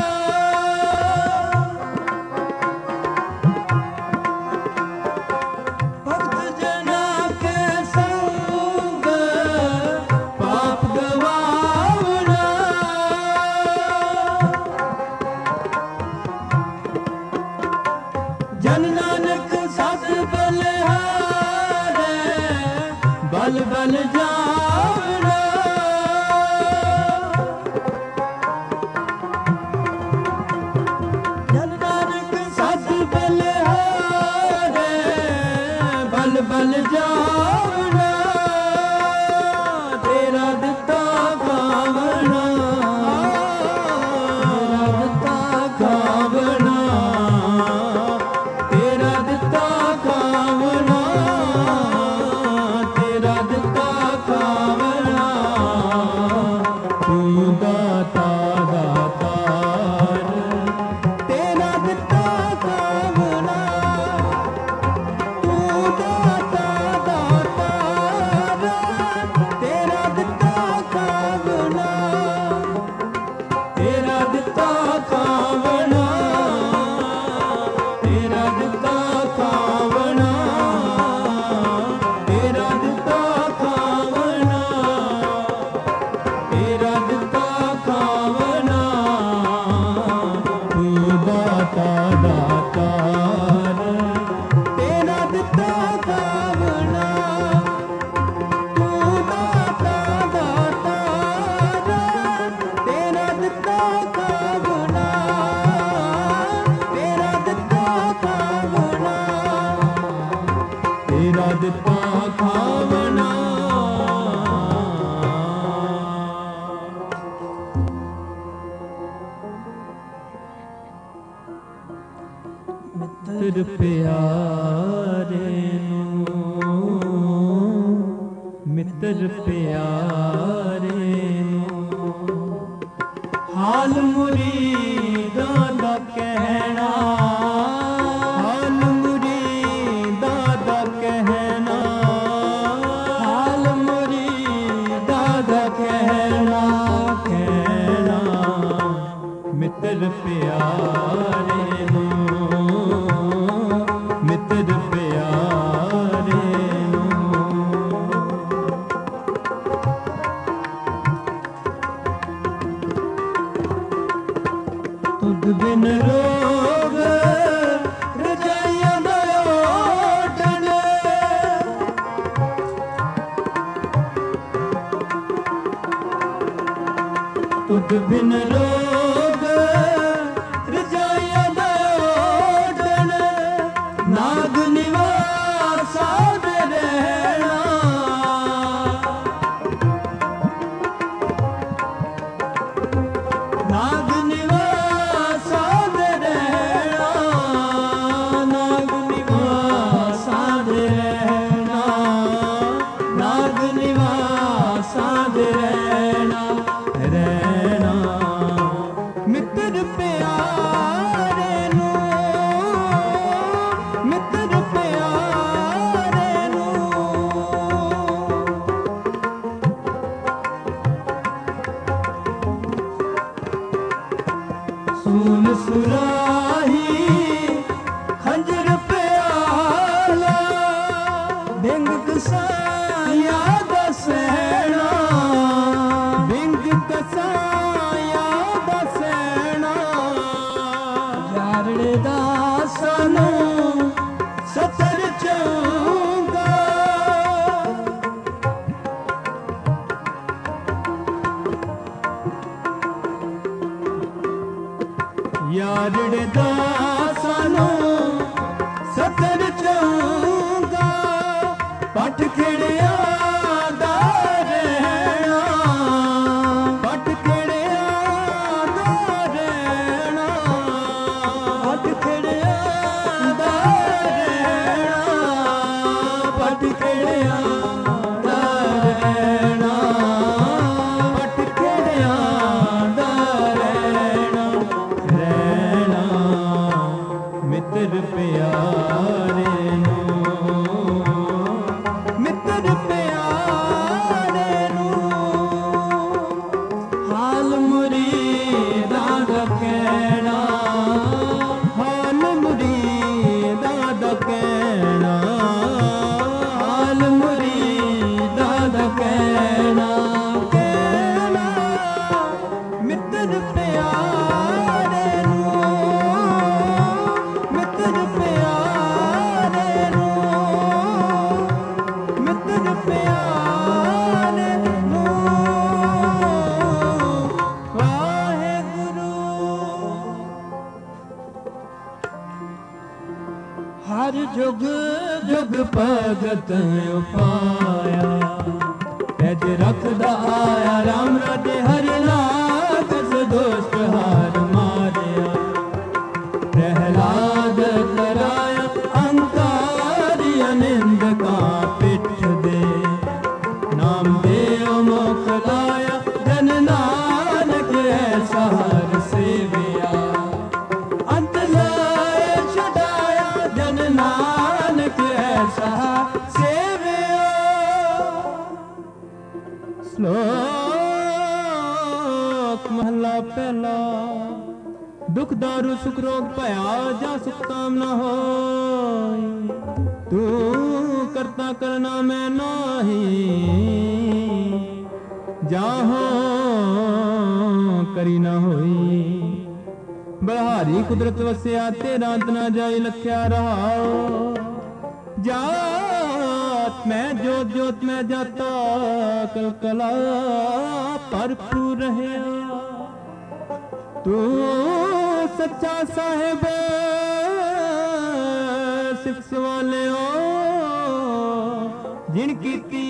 ਭਗਤ ਜਨਾਂ ਕੇ ਸੰਗ ਪਾਪ ਗਵਾਵਨਾ। ਜਨ ਨਾਨਕ ਸਤ ਬਲਿਹਾਰੇ, ਬਲ ਬਲ ਜਾਵਨਾ। ਜਨ ਨਾਨਕ ਸਤ ਬਲਿਹਾਰੇ, ਬਲ ਬਲ ਜਾਵਨਾ। ਤੇਰਾ ਦਿੱਤਾ ਖਾਵਨਾ, ਤੇਰਾ ਦਿੱਤਾ ਖਾਵਨਾ, ਤੇਰਾ ਦਿੱਤਾ ਖਾਵਨਾ, ਤੇਰਾ ਦਿੱਤਾ ਖਾਵਨਾ। ਤੂੰ ਦਾਤਾ ਦਾਤਾਰ, ਤੇਰਾ ਦਿੱਤਾ ਖਾਵਨਾ, ਤੂੰ ਦਾਤਾ ਦਾਤਾਰ, ਤੇਰਾ ਦਿੱਤਾ ਖਾਵਨਾ, ਤੇਰਾ ਦਿੱਤਾ ਖਾਵਨਾ, ਤੇਰਾ ਦਿੱਤਾ ਖਾਵਨਾ, ਤੇਰਾ ਦਿੱਤਾ ਖਾਵਨਾ, ਤੇਰਾ ਦਿੱਤਾ ਖਾਵਨਾ। ਤੂੰ ਦਾਤਾ ਦਾਤਾਰ, ਤੇਰਾ ਦਿੱਤਾ ਖਾਵਨਾ, ਤੂੰ ਦਾਤਾ ਦਾਤਾਰ, ਤੇਰਾ ਦਿੱਤਾ ਖਾਵਨਾ, ਤੇਰਾ ਦਿੱਤਾ ਖਾਵਨਾ, ਤੇਰਾ ਦਿੱਤਾ ਖਾਵਨਾ। ਮਿੱਤਰ ਪਿਆਰੇ ਨੂੰ, ਮਿੱਤਰ ਪਿਆਰੇ ਨੂੰ, ਹਾਲ ਮੁਰੀਦਾਂ ਦਾ ਕਹਿਣਾ, ਹਾਲ ਮੁਰੀਦਾਂ ਦਾ ਕਹਿਣਾ, ਹਾਲ ਮੁਰੀਦਾਂ ਦਾ ਕਹਿਣਾ, ਕਹਿਣਾ। ਮਿੱਤਰ ਪਿਆਰੇ ਨੂੰ, ਮਿੱਤਰ ਪਿਆਰੇ ਨੂੰ। ਤੁਧ ਬਿਨ ਰੋਗ ਰਜਾਈਆਂ ਦਾ ਓਟਣ, ਤੁਧ ਬਿਨ ਰੋਗ ਰਜਾਈਆਂ ਦਾ ਓਟਣ, ਨਾਗ ਨਿਵਾਸ ਸਾਧ ਬਿੰਗ ਕਸਾਇਆ ਦਸੈਣਾ, ਬਿੰਗ ਕਸਾਇਆ ਦਸੈਣਾ, ਯਾਰੜੇ ਦਾ ਸਾਨੂੰ ਸਤਰ ਚੌਂਗਾ, ਯਾਰੜੇ ਦਾ ਸਾਨੂੰ ਸਤਰ ਚੌਂਗਾ, ਪੱਟ ਖੇੜਿਆ ਦਾ ਰਹਿਣਾ, ਪੱਟ ਖੇੜਿਆ ਦਾ ਰਹਿਣਾ, ਪੱਟ ਖੇੜਿਆ ਦਾ ਰਹਿਣਾ, ਪੱਟ ਖੇੜਿਆ ਦਾ ਰਹਿਣਾ, ਪੱਟ ਖੇੜਿਆ ਦਾ ਰਹਿਣਾ, ਰਹਿਣਾ ਮਿੱਤਰ ਪਿਆਰੇ ਨੂੰ, ਮਿੱਤਰ ਪਿਆਰੇ ਨੂੰ, ਹਾਲ ਮੁਰੀਦਾਂ ਦਾ ਕਹਿਣਾ, ਹਾਲ ਮੁਰੀਦਾਂ ਦਾ ਕਹਿਣਾ, ਹਾਲ ਮੁਰੀਦਾਂ ਦਾ ਕਹਿਣਾ, ਕਹਿਣਾ ਮਿੱਤਰ ਪਿਆਰੇ ਨੂੰ, ਮਿੱਤਰ ਪਿਆਰੇ ਨੂੰ, ਮਿੱਤਰ ਪਿਆਰੇ ਨੂੰ, ਵਾਹਿਗੁਰੂ। ਹਰ ਜੁਗ ਜੁਗ ਭਗਤ ਉਪਾਇਆ, ਪੈਜ ਰੱਖਦਾ ਆਇਆ ਰਾਮ ਰਾਜੇ ਹਰਿ ਨਾਮ, ਦੋਸਤ ਹਾਰ ਮਾਰਿਆ, ਪ੍ਰਹਿਲਾਦ ਕਰਾਇਆ ਅਹੰਕਾਰੀ, ਅਨਿੰਦ ਕਾ ਪਿੱਠ ਦੇ, ਨਾਮ ਦੇਉ ਮੁਖ ਲਾਇਆ, ਜਨ ਨਾਨਕ ਐਸਾ ਹਰ ਸੇਵਿਆ, ਅੰਤ ਲਾਇ ਛਡਾਇਆ, ਜਨ ਨਾਨਕ ਐਸਾ ਸੇਵਿਆ। ਸ਼ਲੋਕ ਮਹਲਾ ਪਹਿਲਾ। ਦੁਖ ਦਾਰੂ ਸੁਖ ਰੋਗ ਭਇਆ, ਜਾ ਸੁਖ ਕਾਮ ਨਾ ਹੋਈ, ਤੂੰ ਕਰਤਾ ਕਰਨਾ ਮੈਂ ਨਾਹੀ, ਜਾਹੋ ਕਰੀ ਨਾ ਹੋਈ, ਬਲਹਾਰੀ ਕੁਦਰਤ ਵਸਿਆ, ਤੇਰਾ ਅੰਤ ਨਾ ਜਾਈ ਲਖਿਆ ਰਹਾਓ, ਜਾਤ ਮੈਂ ਜੋਤ ਜੋਤ ਮੈਂ ਜਾਤਾ, ਕਲਕਲਾ ਭਰਪੂਰ ਰਹਿਆ, ਤੂੰ ਸੱਚਾ ਸਾਹਿਬ ਸਿਫਤ ਵਾਲਿਓ, ਜਿਨ ਕੀਤੀ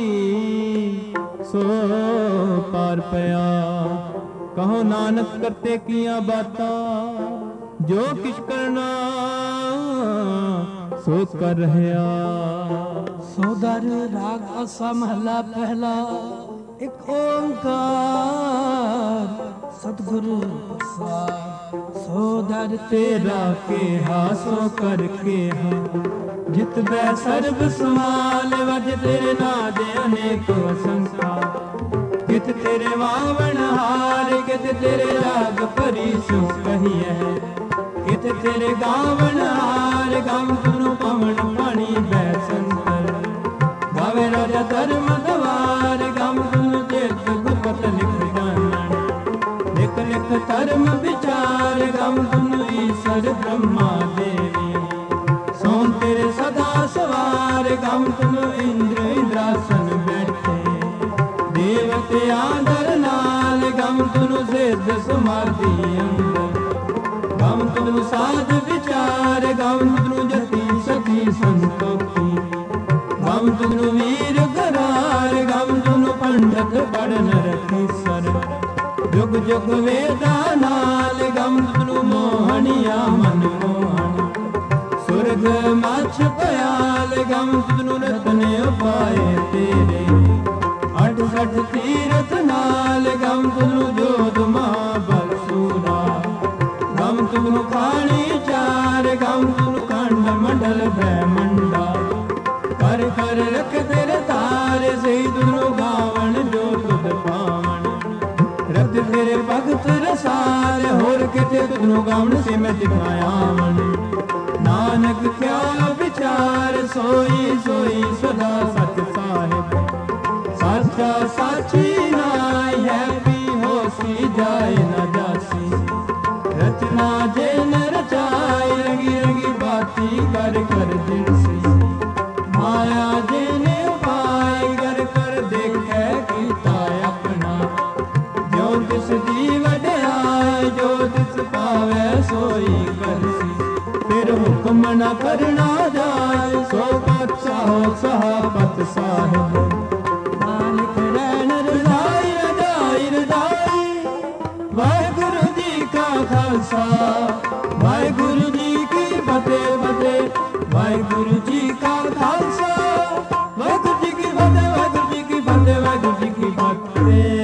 ਸੋ ਪਾਰ ਪਿਆ, ਕਹੋ ਨਾਨਕ ਕਰਤੇ ਕੀਆਂ ਬਾਤਾਂ, ਜੋ ਕਿਛ ਕਰਨਾ ਸੋ ਕਰ ਰਹਿਆ। ਸੋਦਰ ਰਾਗ ਆਸਾ ਮਹਲਾ ਪਹਿਲਾ। ਇੱਕ ਓੰਕਾਰ ਸਤਿਗੁਰੂ ਪ੍ਰਸਾਦ। ਸੋਦਰ ਤੇਰਾ ਕੇਹਾ ਸੋ ਕਰ ਕੇਹਾ, ਜਿਤ ਬੈ ਸਰਬ ਸਮਾਲ, ਵਜ ਤੇਰੇ ਨਾਂ ਦੇ ਅਨੇਕ ਅਸੰਖਾ, ਕਿਤ ਤੇਰੇ ਵਾਵਣ ਹਾਰ, ਕਿਤ ਤੇਰੇ ਰਾਗ ਭਰੀ ਸੋ ਕਹੀਐ, ਕਿਤ ਤੇਰੇ ਗਾਵਣ ਹਾਰ, ਗਮ ਤੁਨੂੰ ਪਵਨ ਪਾਣੀ ਬੈ ਸੰਤਰ, ਗਾਵੇ ਰਾਜਾ ਧਰਮ ਦਵਾਰ, ਗਮ ਤੁਨੂੰ ਚੇਤ ਗੁਪਤ ਲਿਖ ਜਾਣਨ, ਲਿਖ ਲਿਖ ਧਰਮ ਵਿਚਾਰ, ਗਮ ਤੁਨੂੰ ਈਸ਼ਰ ਬ੍ਰਹਮਾ ਦੇਵੀ, ਸੋਨ ਤੇਰੇ ਸਦਾ ਸਵਾਰ, ਗਮ ਤੁਨੂੰ ਇੰਦਰ ਇੰਦਰਾਸਨ ਬੈਠੇ, ਦੇਵਤੇ ਆਦਰ ਨਾਲ, ਗਮ ਤੁਨੂੰ ਸਿੱਧ ਸਮਾਧੀ ਅੰਦਰ, ਗਮ ਤੁਨੂੰ ਸਾਧ ਵਿਚਾਰ, ਗਮ ਤੁਨੂੰ ਜਤੀ ਸਤੀ ਸੰਤੋਖੀ, ਗਮ ਤੁਨੂੰ ਵੀਰ ਕਰਾਰ, ਗਮ ਤੁਨੂੰ ਪੰਡਤ ਪੜਨ ਰਖੀ ਸਰ, ਜੁਗ ਜੁਗ ਵੇਦਾ ਨਾਲ, ਗਮ ਤੁਨੂੰ ਮੋਹਣੀਆ ਮਨ ਮੋਹਣ, ਸੁਰਗ ਮਛ ਪਿਆਲ, ਗਮ ਤੁਨੂੰ ਰਤਨ ਉਪਾਏ ਤੇਰੇ, ਅਠ ਸਠ ਤੀਰਥ ਨਾਲ, ਗਮ ਤੁਨੂੰ ਜੋਤ ਮਹਾਬਲ ਸੂਰਾ, ਗਮ ਤੁਨੂੰ ਖਾਣੀ ਚਾਰ, ਗਮ ਤੁਨੂੰ ਖੰਡ ਮੰਡਲ ਬ੍ਰਹਮੰਡਾ, ਕਰ ਕਰ ਰਖ ਤੇਰੇ ਤਾਰੇ, ਸਹੀ ਤੁਨੂੰ ਗਾਵਣ ਜੋ ਤੁਧ ਪਾਵਣ, ਰਤ ਜਦ ਤੇਰੇ ਭਗਤ ਰਸਾਲ, ਹੋਰ ਕਿਤੇ ਤੁਨੂੰ ਗਾਵਣ ਸੇ ਮੈਂ ਦਿਖਾਇਆਵਣ। ਨਾਨਕ ਕਿਆ ਵਿਚਾਰ, ਸੋਈ ਸੋਈ ਸਦਾ ਸਚ ਸਾਹਿਬ। ਸਾਚਾ ਸਾਚੀ ਨਾਈ ਹੈ, ਵੀ ਹੋਸੀ ਜਾਏ ਨਾ ਜਾਸੀ। ਰਚਨਾ ਜੇ ਨ ਰਚਾਈ, ਰੰਗੀ ਰੰਗੀ ਬਾਤੀ ਕਰ ਕਰ ਜਿਨਸੀ। ਮਾਇਆ ਜੇ ਨੇ ਉਪਾਇ, ਕਰ ਕਰ ਦੇਖੈ ਕੀਤਾ ਆਪਣਾ। ਜੋ ਤਿਸ ਦੀ ਵਡਿਆਈ, ਜੋ ਤਿਸ ਪਾਵੈ ਸੋਈ ਕਰਸੀ। ਫਿਰ ਹੁਕਮ ਨ ਕਰਨਾ ਜਾਏ, ਸੋ ਪਾਤਸ਼ਾਹ ਸਹਾਬਤ ਸਾਹਿਬ। ਨਾਨਕ ਰਹਿਣ ਰਜ਼ਾਈ ਰਜ਼ਾਈ ਰਜ਼ਾਈ। ਵਾਹਿਗੁਰੂ ਜੀ ਕਾ ਖਾਲਸਾ, ਵਾਹਿਗੁਰੂ ਜੀ ਕੀ ਫਤਿਹ ਫਤਿਹ। ਵਾਹਿਗੁਰੂ ਜੀ ਕਾ ਖਾਲਸਾ, ਵਾਹਿਗੁਰੂ ਜੀ ਕੀ ਫਤਿਹ, ਵਾਹਿਗੁਰੂ ਜੀ ਕੀ ਫਤਿਹ, ਵਾਹਿਗੁਰੂ ਜੀ ਕੀ ਫਤਿਹ।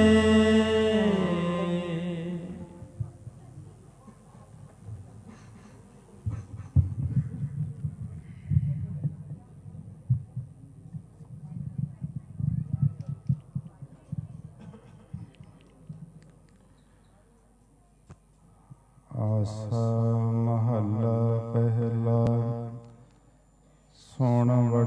ਆਸਾ ਮਹੱਲਾ ਪਹਿਲਾ। ਸੁਣ